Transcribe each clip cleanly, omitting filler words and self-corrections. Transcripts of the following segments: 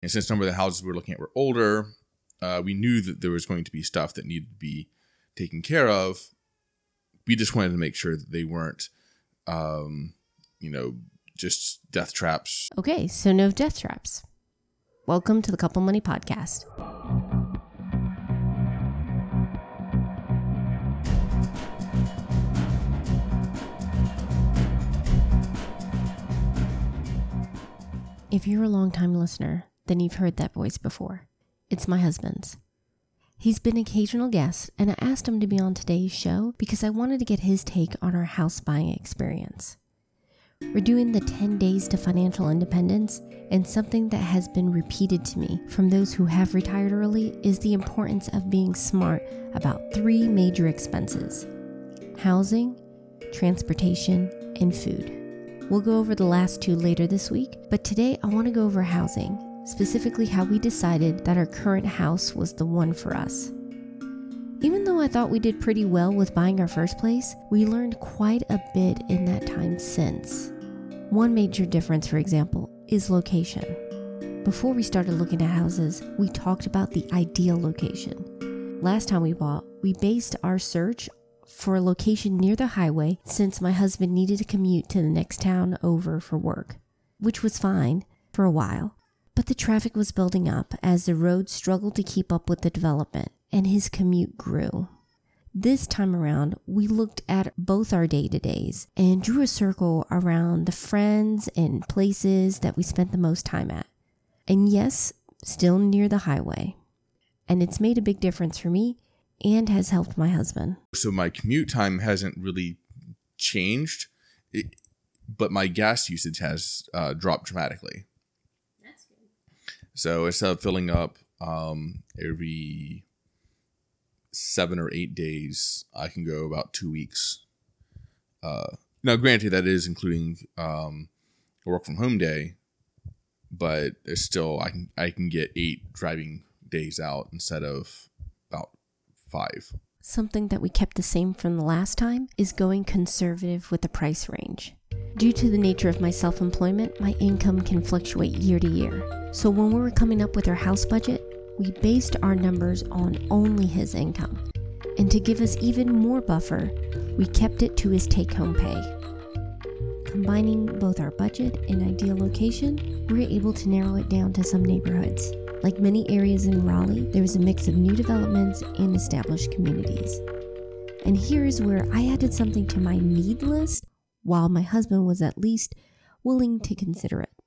And since some of the houses we were looking at were older, we knew that there was going to be stuff that needed to be taken care of. We just wanted to make sure that they weren't, just death traps. Okay, so no death traps. Welcome to the Couple Money Podcast. If you're a long-time listener, then you've heard that voice before. It's my husband's. He's been an occasional guest, and I asked him to be on today's show because I wanted to get his take on our house buying experience. We're doing the 10 days to financial independence, and something that has been repeated to me from those who have retired early is the importance of being smart about 3 major expenses: housing, transportation, and food. We'll go over the last 2 later this week, but today I want to go over housing, specifically how we decided that our current house was the one for us. Even though I thought we did pretty well with buying our first place, we learned quite a bit in that time since. One major difference, for example, is location. Before we started looking at houses, we talked about the ideal location. Last time we bought, we based our search for a location near the highway since my husband needed to commute to the next town over for work, which was fine for a while. But the traffic was building up as the road struggled to keep up with the development, and his commute grew. This time around, we looked at both our day-to-days and drew a circle around the friends and places that we spent the most time at. And yes, still near the highway. And it's made a big difference for me and has helped my husband. So my commute time hasn't really changed, but my gas usage has dropped dramatically. That's good. So instead of filling up every 7 or 8 days, I can go about 2 weeks. Now, granted, that is including a work from home day, but it's still I can get 8 driving days out instead of about 5. Something that we kept the same from the last time is going conservative with the price range. Due to the nature of my self-employment, my income can fluctuate year to year. So when we were coming up with our house budget, we based our numbers on only his income. And to give us even more buffer, we kept it to his take-home pay. Combining both our budget and ideal location, we were able to narrow it down to some neighborhoods. Like many areas in Raleigh, there was a mix of new developments and established communities. And here's where I added something to my need list, while my husband was at least willing to consider it.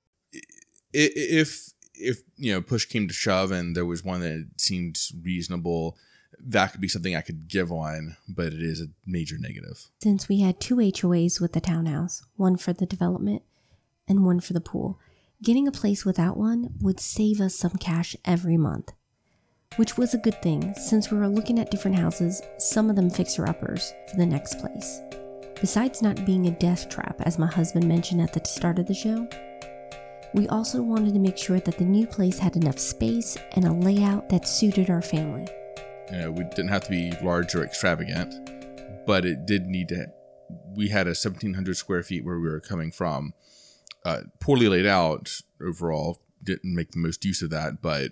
If push came to shove and there was one that seemed reasonable, that could be something I could give on, but it is a major negative. Since we had 2 HOAs with the townhouse, one for the development and one for the pool, getting a place without one would save us some cash every month, which was a good thing since we were looking at different houses, some of them fixer-uppers for the next place. Besides not being a death trap, as my husband mentioned at the start of the show, we also wanted to make sure that the new place had enough space and a layout that suited our family. We didn't have to be large or extravagant, but it did need to. We had a 1,700 square feet where we were coming from. Poorly laid out overall, didn't make the most use of that, but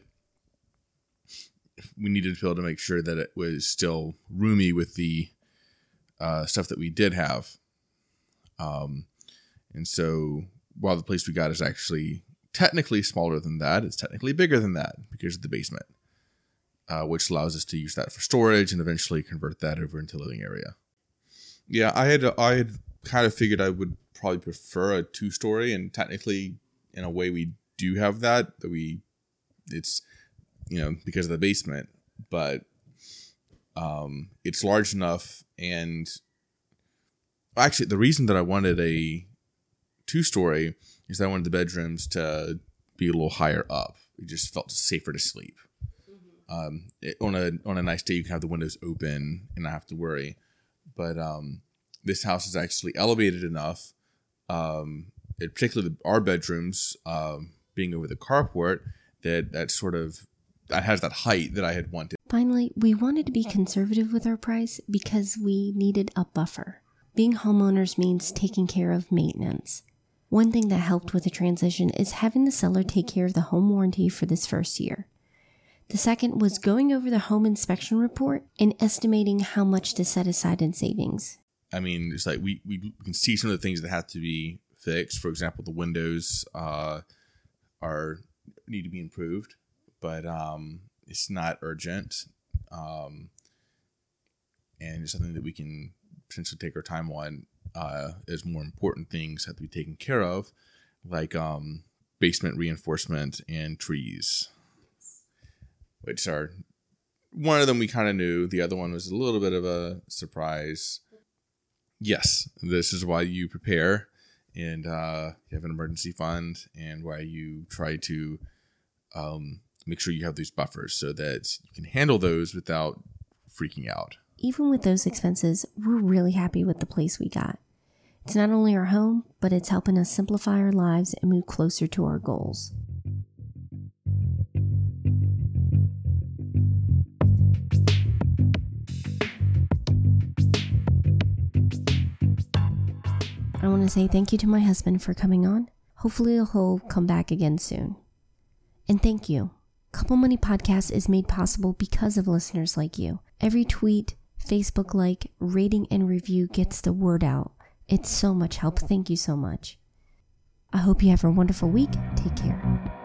we needed to be able to make sure that it was still roomy with the stuff that we did have. And so while the place we got is actually technically smaller than that, it's technically bigger than that because of the basement, which allows us to use that for storage and eventually convert that over into a living area. Yeah, I had kind of figured I would probably prefer a 2-story, and technically, in a way, we do have that. It's because of the basement, but it's large enough. And actually, the reason that I wanted a 2-story is that I wanted the bedrooms to be a little higher up. It just felt safer to sleep. On a nice day, you can have the windows open and not have to worry. But this house is actually elevated enough, particularly our bedrooms being over the carport, that has that height that I had wanted. Finally, we wanted to be conservative with our price because we needed a buffer. Being homeowners means taking care of maintenance. One thing that helped with the transition is having the seller take care of the home warranty for this first year. The second was going over the home inspection report and estimating how much to set aside in savings. I mean, it's like we can see some of the things that have to be fixed. For example, the windows need to be improved, but it's not urgent, and it's something that we can potentially take our time on. As more important things have to be taken care of, like basement reinforcement and trees, which are one of them we kind of knew. The other one was a little bit of a surprise. Yes, this is why you prepare and you have an emergency fund, and why you try to make sure you have these buffers so that you can handle those without freaking out. Even with those expenses, we're really happy with the place we got. It's not only our home, but it's helping us simplify our lives and move closer to our goals. I want to say thank you to my husband for coming on. Hopefully he'll come back again soon. And thank you. Couple Money Podcast is made possible because of listeners like you. Every tweet, Facebook like, rating, and review gets the word out. It's so much help. Thank you so much. I hope you have a wonderful week. Take care.